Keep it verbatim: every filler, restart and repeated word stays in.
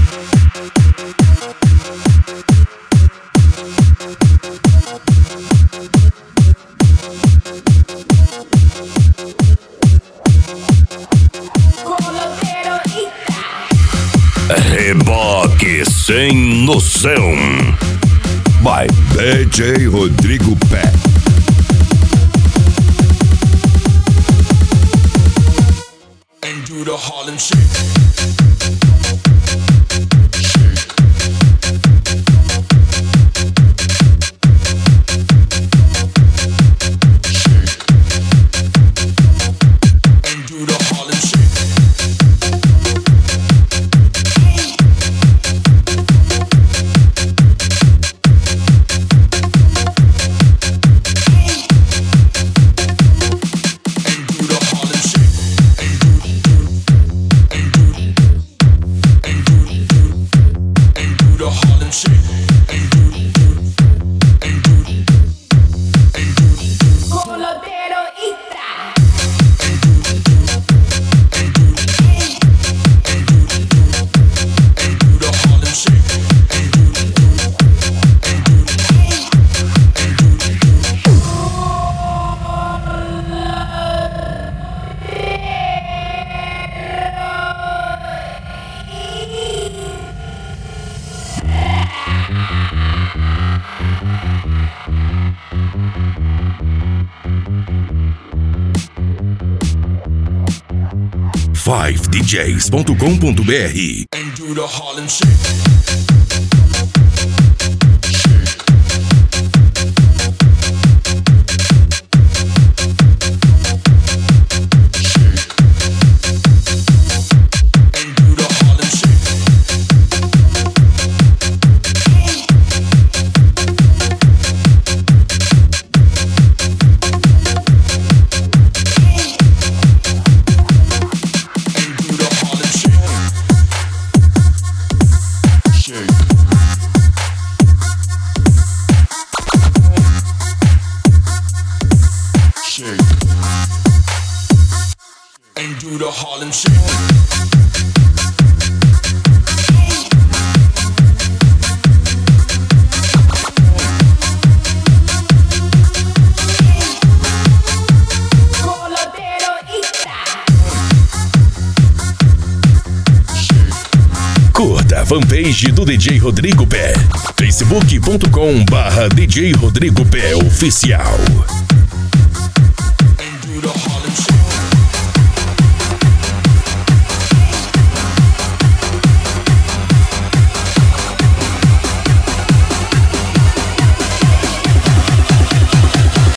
Reboque sem noção. By D J Rodrigo Pé. And do the Harlem Shake. five d js ponto com ponto b r. And do the Harlem Shake. And do the Harlem Shake. Curta a fanpage do D J Rodrigo Pé. facebook ponto com barra D J Rodrigo Pé Oficial. And do the